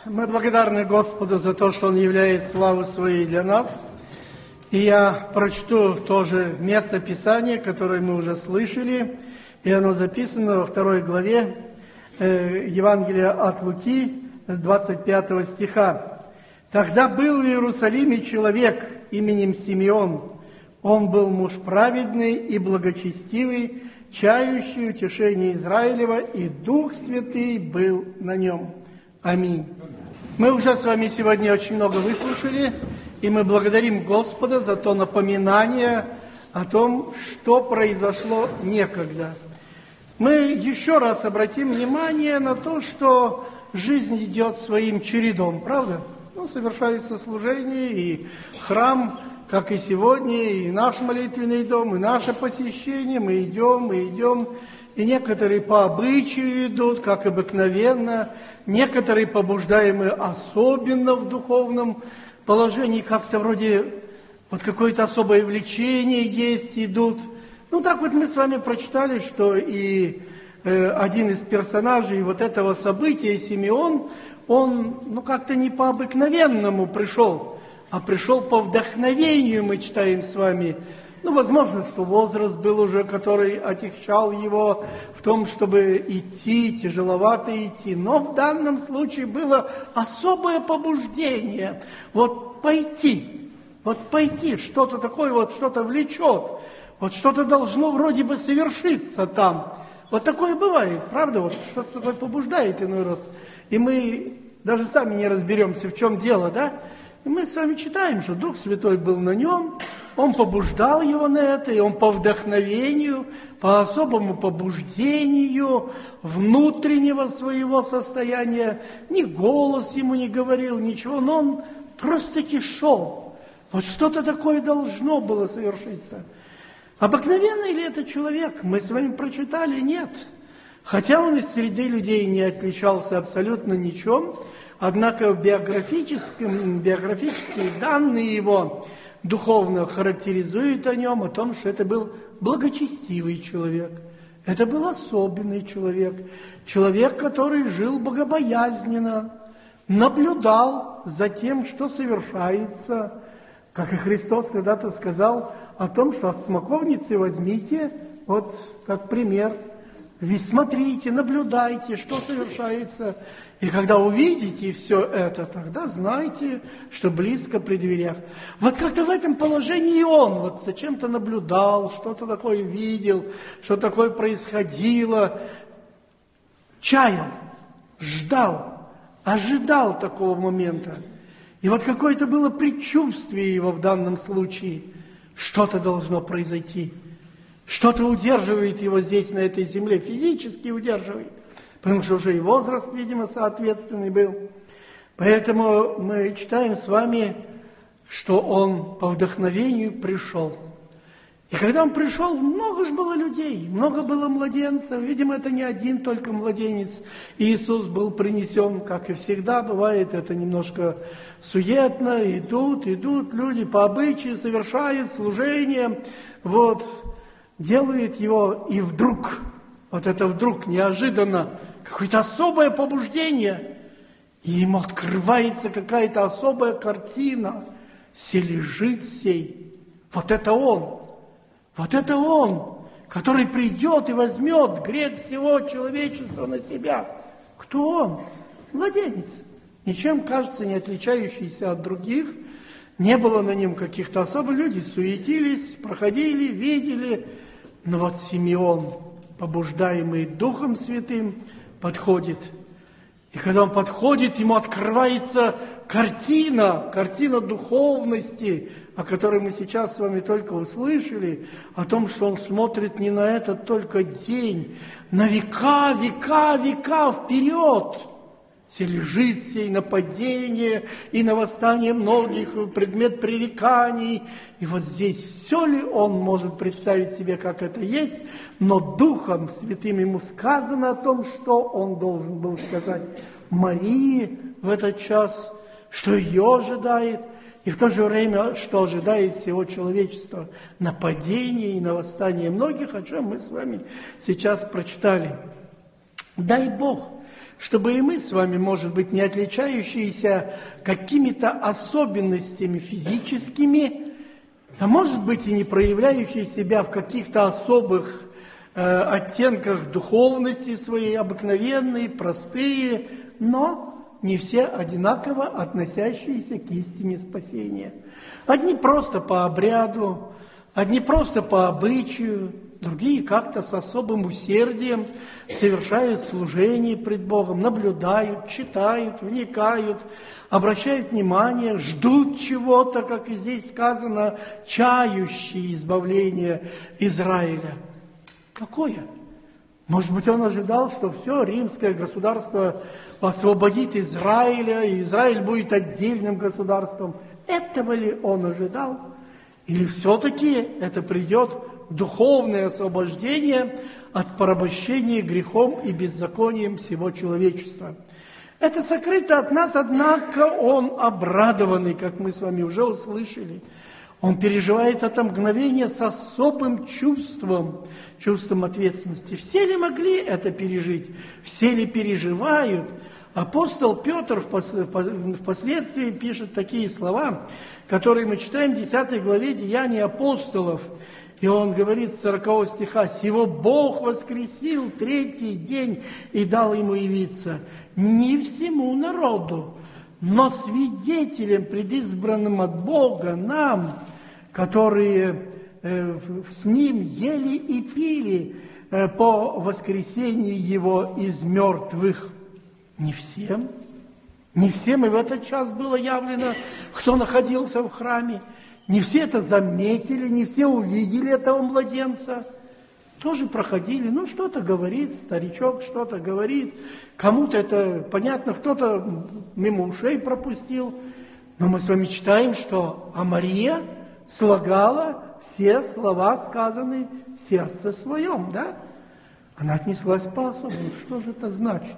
Мы благодарны Господу за то, что Он являет славу своей для нас. И я прочту тоже место Писания, которое мы уже слышали, и оно записано во 2 главе Евангелия от Луки с 25 стиха. «Тогда был в Иерусалиме человек именем Симеон. Он был муж праведный и благочестивый, чающий утешение Израилева, и Дух Святый был на нем». Аминь. Мы уже с вами сегодня очень много выслушали, и мы благодарим Господа за то напоминание о том, что произошло некогда. Мы еще раз обратим внимание на то, что жизнь идет своим чередом, правда? Совершаются служения, и храм, как и сегодня, и наш молитвенный дом, и наше посещение, мы идем, и некоторые по обычаю идут, как обыкновенно, некоторые побуждаемые особенно в духовном положении, как-то вроде вот какое-то особое влечение есть, идут. Так вот мы с вами прочитали, что и один из персонажей вот этого события, Симеон, он как-то не по обыкновенному пришел, а пришел по вдохновению, мы читаем с вами. Возможно, что возраст был уже, который отягчал его в том, чтобы идти, тяжеловато идти. Но в данном случае было особое побуждение. Пойти, что-то такое, что-то влечет. Что-то должно вроде бы совершиться там. Такое бывает, правда? Что-то такое побуждает иной раз. И мы даже сами не разберемся, в чем дело, да? И мы с вами читаем, что Дух Святой был на нем, Он побуждал его на это, и он по вдохновению, по особому побуждению внутреннего своего состояния, ни голос ему не говорил, ничего, но он просто-таки шел. Что-то такое должно было совершиться. Обыкновенный ли это человек? Мы с вами прочитали, нет. Хотя он из среды людей не отличался абсолютно ничем, однако биографические данные его духовно характеризуют о нем, о том, что это был благочестивый человек. Это был особенный человек. Человек, который жил богобоязненно, наблюдал за тем, что совершается. Как и Христос когда-то сказал о том, что от смоковницы возьмите, как пример. Вы смотрите, наблюдайте, что совершается. И когда увидите все это, тогда знайте, что близко при дверях. Как-то в этом положении и он зачем-то наблюдал, что-то такое видел, что такое происходило. Чаял, ждал, ожидал такого момента. И какое-то было предчувствие его в данном случае. Что-то должно произойти. Что-то удерживает его здесь, на этой земле, физически удерживает, потому что уже и возраст, видимо, соответственный был. Поэтому мы читаем с вами, что он по вдохновению пришел. И когда он пришел, много же было людей, много было младенцев. Видимо, это не один только младенец. Иисус был принесен, как и всегда бывает, это немножко суетно. Идут люди по обычаю, совершают служение, делает его, и вдруг, это вдруг, неожиданно, какое-то особое побуждение, и ему открывается какая-то особая картина. Се лежит сей. Это он, который придет и возьмет грех всего человечества на себя. Кто он? Младенец. Ничем, кажется, не отличающийся от других. Не было на нем каких-то особых людей, суетились, проходили, видели. Но Симеон, побуждаемый Духом Святым, подходит. И когда он подходит, ему открывается картина духовности, о которой мы сейчас с вами только услышали, о том, что он смотрит не на этот только день, на века вперед. Се лежит сей на падение и на восстание многих, предмет пререканий. И здесь все ли он может представить себе, как это есть, но Духом Святым ему сказано о том, что он должен был сказать Марии в этот час, что ее ожидает, и в то же время, что ожидает всего человечества, нападение и на восстание многих, о чем мы с вами сейчас прочитали. Дай Бог, чтобы и мы с вами, может быть, не отличающиеся какими-то особенностями физическими, а может быть и не проявляющие себя в каких-то особых оттенках духовности своей, обыкновенные, простые, но не все одинаково относящиеся к истине спасения. Одни просто по обряду, одни просто по обычаю, другие как-то с особым усердием совершают служение пред Богом, наблюдают, читают, вникают, обращают внимание, ждут чего-то, как и здесь сказано, чающие избавления Израиля. Какое? Может быть, он ожидал, что все, римское государство освободит Израиля, и Израиль будет отдельным государством. Этого ли он ожидал? Или все-таки это придет духовное освобождение от порабощения грехом и беззаконием всего человечества? Это сокрыто от нас, однако он обрадованный, как мы с вами уже услышали. Он переживает это мгновение с особым чувством ответственности. Все ли могли это пережить? Все ли переживают? Апостол Петр впоследствии пишет такие слова, которые мы читаем в 10 главе Деяний апостолов. И он говорит с 40 стиха: «Сего Бог воскресил третий день и дал ему явиться не всему народу, но свидетелям, предизбранным от Бога, нам, которые с Ним ели и пили по воскресении Его из мертвых». Не всем. Не всем и в этот час было явлено, кто находился в храме. Не все это заметили, не все увидели этого младенца. Тоже проходили, что-то говорит, старичок что-то говорит. Кому-то это понятно, кто-то мимо ушей пропустил. Но мы с вами читаем, что Мария слагала все слова, сказанные в сердце своем, да? Она отнеслась по-особому. Что же это значит?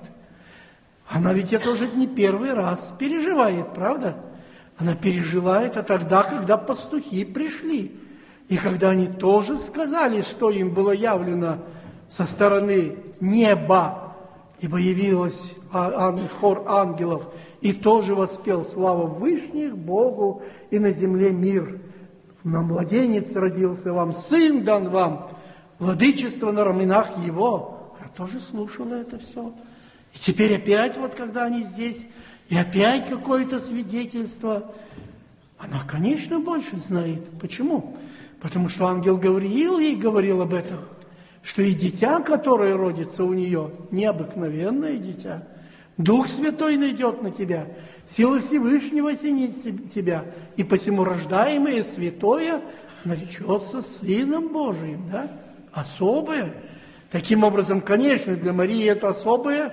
Она ведь это уже не первый раз переживает, правда? Она пережила это тогда, когда пастухи пришли. И когда они тоже сказали, что им было явлено со стороны неба, ибо явилась хор ангелов, и тоже воспел: «Слава Вышних Богу, и на земле мир. Но младенец родился вам, сын дан вам, владычество на раменах его». Она тоже слушала это все. И теперь опять, когда они здесь, и опять какое-то свидетельство. Она, конечно, больше знает. Почему? Потому что ангел Гавриил ей говорил об этом, что и дитя, которое родится у нее, необыкновенное дитя. Дух Святой найдет на тебя, сила Всевышнего осенит тебя, и посему рождаемое святое наречется Сыном Божиим, да? Особое. Таким образом, конечно, для Марии это особое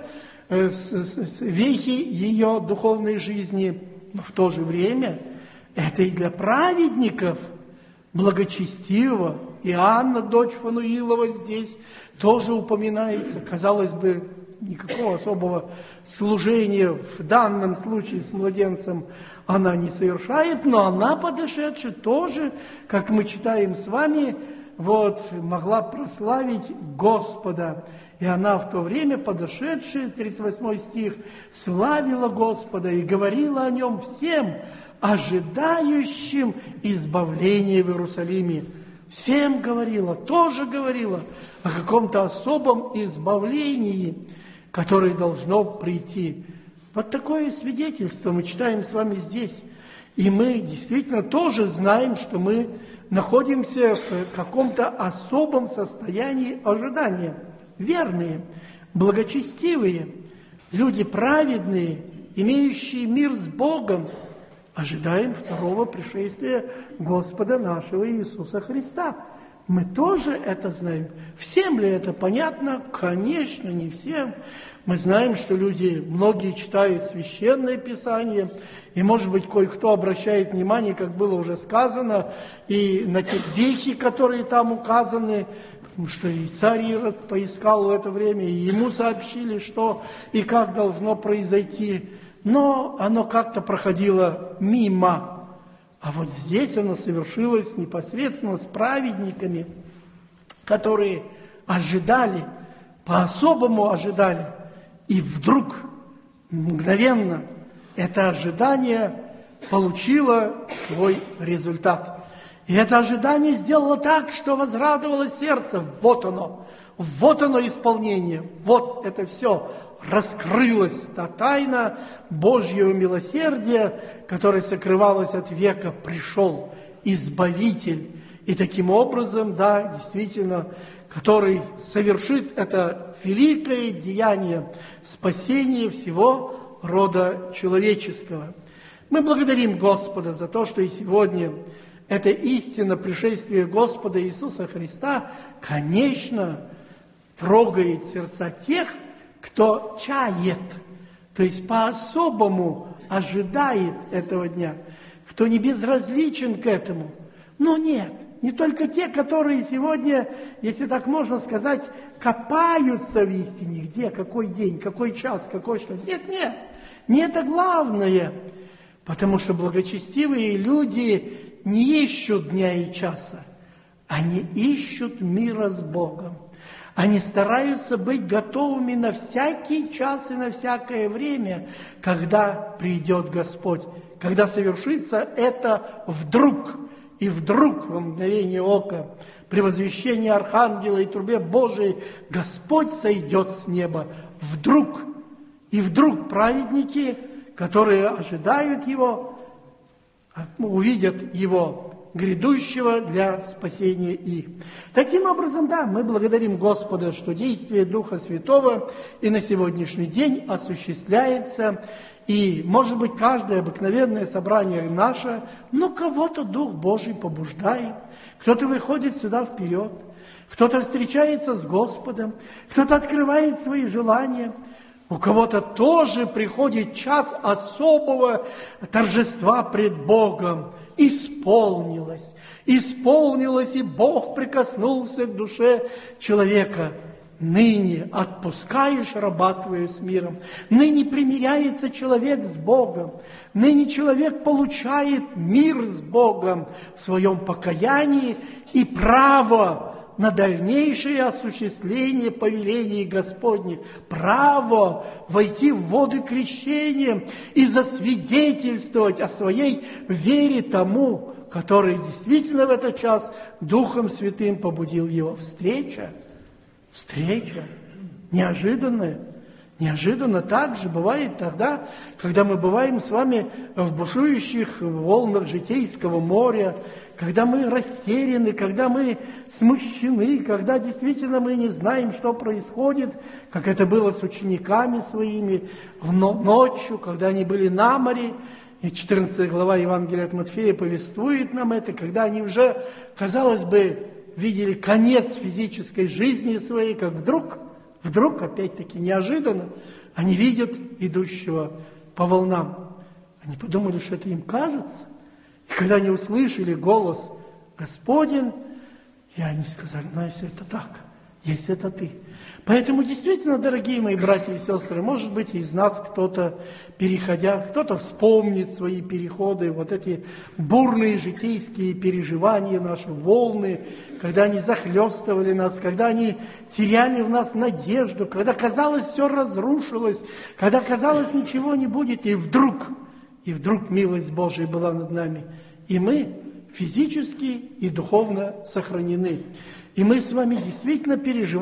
вехи ее духовной жизни, но в то же время это и для праведников благочестивого. И Анна, дочь Фануилова, здесь тоже упоминается. Казалось бы, никакого особого служения в данном случае с младенцем она не совершает, но она, подошедшая, тоже, как мы читаем с вами, могла прославить Господа. И она в то время, подошедшая, 38 стих, славила Господа и говорила о Нем всем, ожидающим избавления в Иерусалиме. Всем говорила, тоже говорила о каком-то особом избавлении, которое должно прийти. Вот такое свидетельство мы читаем с вами здесь. И мы действительно тоже знаем, что мы находимся в каком-то особом состоянии ожидания. Верные, благочестивые, люди праведные, имеющие мир с Богом, ожидаем второго пришествия Господа нашего Иисуса Христа. Мы тоже это знаем. Всем ли это понятно? Конечно, не всем. Мы знаем, что многие читают Священное Писание, и, может быть, кое-кто обращает внимание, как было уже сказано, и на те вехи, которые там указаны, потому что и царь Ирод поискал в это время, и ему сообщили, что и как должно произойти. Но оно как-то проходило мимо. А вот здесь оно совершилось непосредственно с праведниками, которые ожидали, по-особому ожидали. И вдруг, мгновенно, это ожидание получило свой результат. И это ожидание сделало так, что возрадовалось сердце. Вот оно исполнение, вот это все. Раскрылась та тайна Божьего милосердия, которая сокрывалась от века. Пришел Избавитель. И таким образом, да, действительно, который совершит это великое деяние спасения всего рода человеческого. Мы благодарим Господа за то, что и сегодня эта истина пришествия Господа Иисуса Христа, конечно, трогает сердца тех, кто чает, то есть по-особому ожидает этого дня, кто не безразличен к этому. Но нет, не только те, которые сегодня, если так можно сказать, копаются в истине. Где, какой день, какой час, какой что. Нет, не это главное. Потому что благочестивые люди не ищут дня и часа. Они ищут мира с Богом. Они стараются быть готовыми на всякий час и на всякое время, когда придет Господь, когда совершится это вдруг. И вдруг, во мгновение ока, при возвещении Архангела и трубе Божией, Господь сойдет с неба. Вдруг. И вдруг праведники, которые ожидают Его, увидят Его грядущего для спасения их. Таким образом, да, мы благодарим Господа, что действие Духа Святого и на сегодняшний день осуществляется. И, может быть, каждое обыкновенное собрание наше, но кого-то Дух Божий побуждает. Кто-то выходит сюда вперед, кто-то встречается с Господом, кто-то открывает свои желания. У кого-то тоже приходит час особого торжества пред Богом. Исполнилось, и Бог прикоснулся к душе человека. Ныне отпускаешь раба твоего с миром. Ныне примиряется человек с Богом. Ныне человек получает мир с Богом в своем покаянии и право на дальнейшее осуществление повелений Господних. Право войти в воды крещения и засвидетельствовать о своей вере тому, который действительно в этот час Духом Святым побудил его. Встреча неожиданная. Неожиданно также бывает тогда, когда мы бываем с вами в бушующих волнах житейского моря, когда мы растеряны, когда мы смущены, когда действительно мы не знаем, что происходит, как это было с учениками своими ночью, когда они были на море. И 14 глава Евангелия от Матфея повествует нам это, когда они уже, казалось бы, видели конец физической жизни своей, как вдруг, опять-таки, неожиданно, они видят идущего по волнам. Они подумали, что это им кажется. И когда они услышали голос Господень, и они сказали, если это так, если это ты. Поэтому действительно, дорогие мои братья и сестры, может быть, из нас кто-то, переходя, кто-то вспомнит свои переходы, вот эти бурные житейские переживания, наши волны, когда они захлестывали нас, когда они теряли в нас надежду, когда казалось, все разрушилось, когда казалось, ничего не будет, и вдруг милость Божия была над нами. И мы физически и духовно сохранены. И мы с вами действительно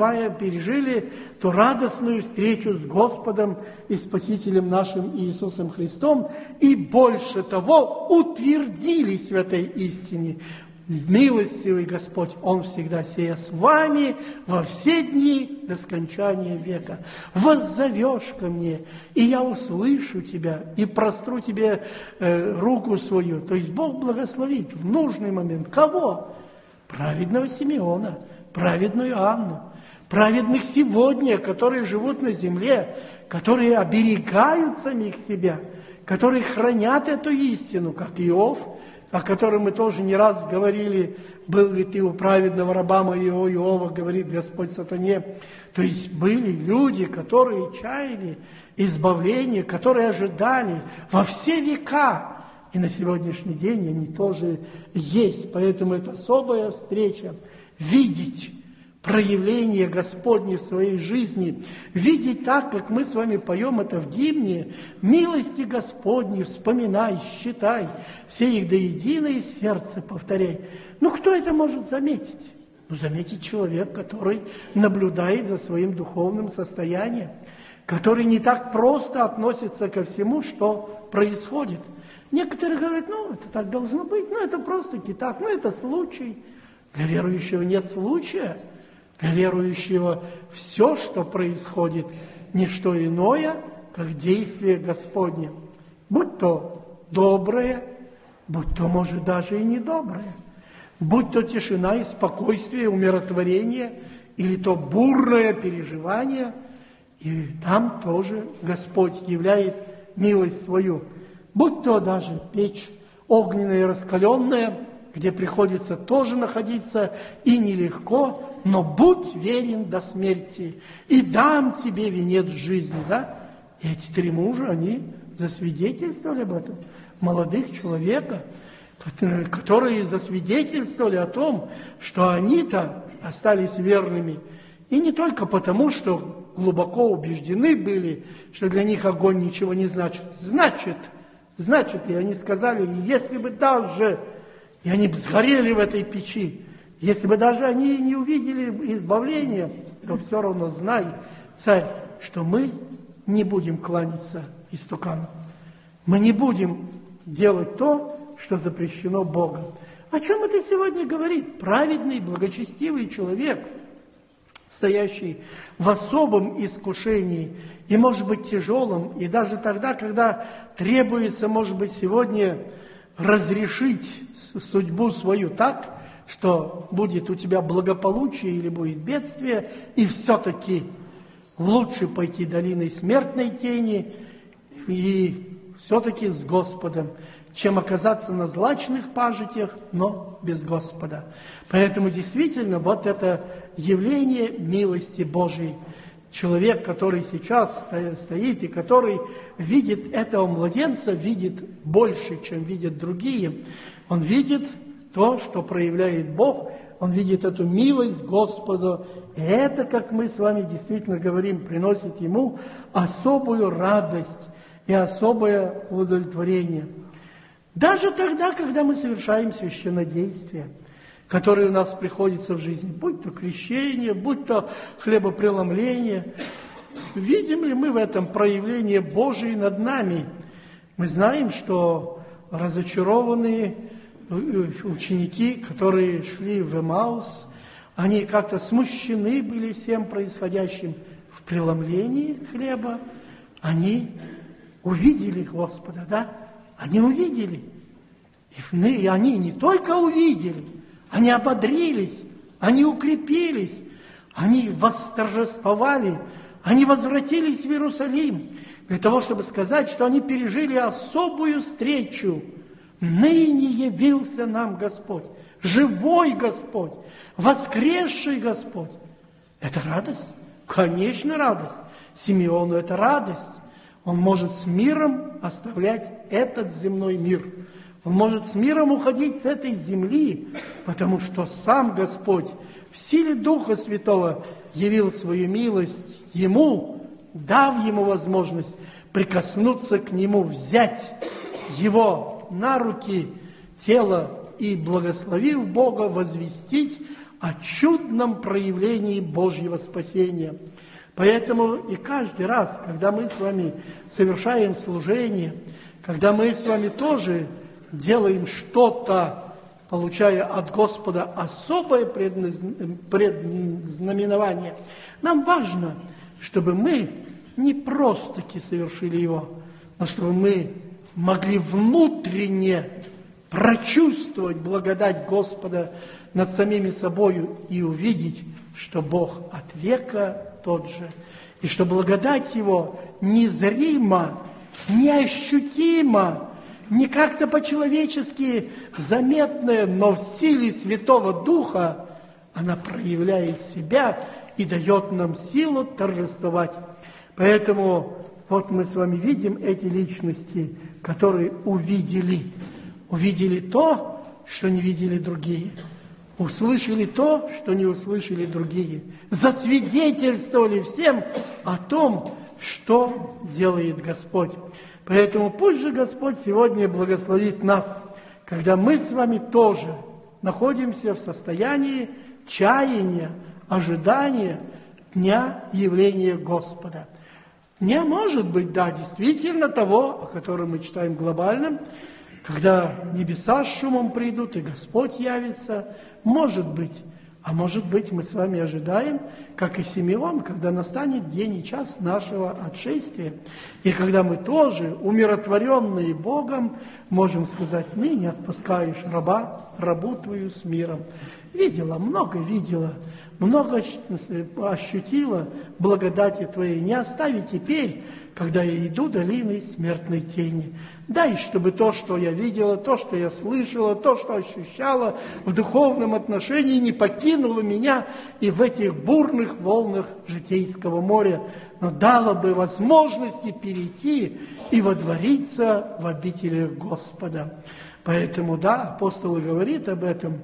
пережили ту радостную встречу с Господом и Спасителем нашим Иисусом Христом, и больше того, утвердились в этой истине. Милостивый Господь, Он всегда сея с вами во все дни до скончания века. Воззовешь ко мне, и я услышу тебя, и простру тебе руку свою. То есть Бог благословит в нужный момент. Кого? Праведного Симеона, праведную Анну, праведных сегодня, которые живут на земле, которые оберегают самих себя, которые хранят эту истину, как Иов, о котором мы тоже не раз говорили, был ли ты у праведного раба моего Иова, говорит Господь сатане. То есть были люди, которые чаяли избавления, которые ожидали во все века. И на сегодняшний день они тоже есть. Поэтому это особая встреча. Видеть проявление Господне в своей жизни, видеть так, как мы с вами поем это в гимне: «Милости Господни вспоминай, считай, все их до единой в сердце повторяй». Ну, кто это может заметить? Ну, заметить человек, который наблюдает за своим духовным состоянием, который не так просто относится ко всему, что происходит. Некоторые говорят: ну, это так должно быть, ну, это просто-таки так, ну, это случай. Для верующего нет случая. Для верующего все, что происходит, не что иное, как действие Господне. Будь то доброе, будь то, может, даже и недоброе. Будь то тишина и спокойствие, умиротворение, или то бурное переживание, и там тоже Господь являет милость свою. Будь то даже печь огненная и раскаленная, где приходится тоже находиться и нелегко, но будь верен до смерти, и дам тебе венец жизни. Да? И эти три мужа, они засвидетельствовали об этом. Молодых человека, которые засвидетельствовали о том, что они-то остались верными. И не только потому, что глубоко убеждены были, что для них огонь ничего не значит. Значит, и они сказали: если бы даже, и они бы сгорели в этой печи, если бы даже они не увидели избавления, то все равно знай, царь, что мы не будем кланяться истукану. Мы не будем делать то, что запрещено Богом. О чем это сегодня говорит праведный, благочестивый человек, стоящий в особом искушении, и, может быть, тяжелом, и даже тогда, когда требуется, может быть, сегодня разрешить судьбу свою так, что будет у тебя благополучие или будет бедствие, и все-таки лучше пойти долиной смертной тени и все-таки с Господом, чем оказаться на злачных пажитях, но без Господа. Поэтому действительно вот это явление милости Божией. Человек, который сейчас стоит и который видит этого младенца, видит больше, чем видят другие. Он видит то, что проявляет Бог, он видит эту милость Господа. И это, как мы с вами действительно говорим, приносит ему особую радость и особое удовлетворение. Даже тогда, когда мы совершаем священнодействие, которые у нас приходится в жизни, будь то крещение, будь то хлебопреломление, видим ли мы в этом проявление Божие над нами? Мы знаем, что разочарованные ученики, которые шли в Эмаус, они как-то смущены были всем происходящим в преломлении хлеба. Они увидели Господа, да? Они увидели. И они не только увидели, они ободрились, они укрепились, они восторжествовали, они возвратились в Иерусалим для того, чтобы сказать, что они пережили особую встречу. Ныне явился нам Господь, живой Господь, воскресший Господь. Это радость? Конечно, радость. Симеону это радость. Он может с миром оставлять этот земной мир. Он может с миром уходить с этой земли, потому что сам Господь в силе Духа Святого явил свою милость ему, дав ему возможность прикоснуться к нему, взять его на руки тело и, благословив Бога, возвестить о чудном проявлении Божьего спасения. Поэтому и каждый раз, когда мы с вами совершаем служение, когда мы с вами тоже делаем что-то, получая от Господа особое предзнаменование, нам важно, чтобы мы не просто-таки совершили его, но чтобы мы могли внутренне прочувствовать благодать Господа над самими собою и увидеть, что Бог от века тот же, и что благодать Его незримо, неощутимо, не как-то по-человечески заметная, но в силе Святого Духа она проявляет себя и дает нам силу торжествовать. Поэтому вот мы с вами видим эти личности, которые увидели то, что не видели другие. услышали то, что не услышали другие, засвидетельствовали всем о том, что делает Господь. Поэтому пусть же Господь сегодня благословит нас, когда мы с вами тоже находимся в состоянии чаяния, ожидания дня явления Господа. Не может быть, да, действительно того, о котором мы читаем глобальном, когда небеса с шумом придут и Господь явится, может быть. А может быть, мы с вами ожидаем, как и Симеон, когда настанет день и час нашего отшествия, и когда мы тоже, умиротворенные Богом, можем сказать: ныне отпускаешь рабу твою с миром. Видела, много ощутила благодати Твоей. Не остави теперь, когда я иду долиной смертной тени. Дай, чтобы то, что я видела, то, что я слышала, то, что ощущала в духовном отношении, не покинуло меня и в этих бурных волнах житейского моря, но дало бы возможности перейти и водвориться в обителях Господа. Поэтому, да, апостол говорит об этом,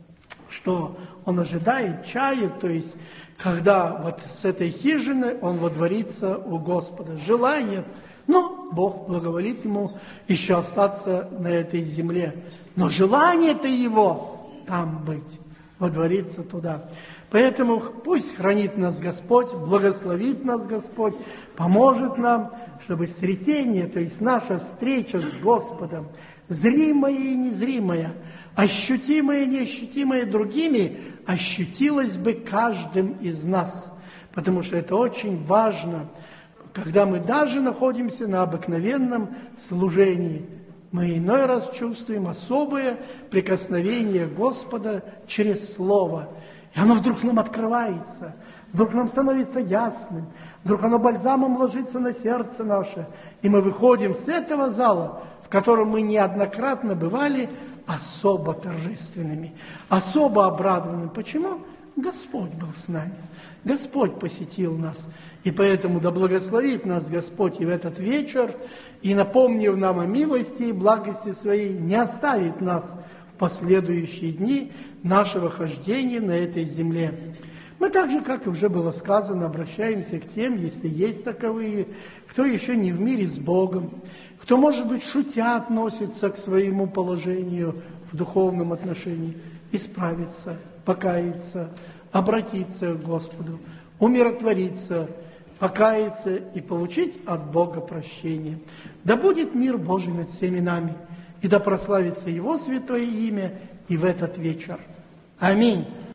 что он ожидает, чает, то есть, когда вот с этой хижины он водворится у Господа. Желает, но Бог благоволит ему еще остаться на этой земле. Но желание-то его там быть, водвориться туда. Поэтому пусть хранит нас Господь, благословит нас Господь, поможет нам, чтобы сретение, то есть наша встреча с Господом, зримое и незримое, ощутимое и неощутимое другими, ощутилось бы каждым из нас. Потому что это очень важно, когда мы даже находимся на обыкновенном служении. Мы иной раз чувствуем особое прикосновение Господа через Слово. И оно вдруг нам открывается, вдруг нам становится ясным, вдруг оно бальзамом ложится на сердце наше. И мы выходим с этого зала, в котором мы неоднократно бывали, особо торжественными, особо обрадованными. Почему? Господь был с нами, Господь посетил нас. И поэтому да благословит нас Господь и в этот вечер, и, напомнив нам о милости и благости Своей, не оставит нас в последующие дни нашего хождения на этой земле. Мы также, как уже было сказано, обращаемся к тем, если есть таковые, кто еще не в мире с Богом, кто, может быть, шутя относится к своему положению в духовном отношении, исправиться, покаяться, обратиться к Господу, умиротвориться, покаяться и получить от Бога прощение. Да будет мир Божий над всеми нами, и да прославится Его святое имя и в этот вечер. Аминь.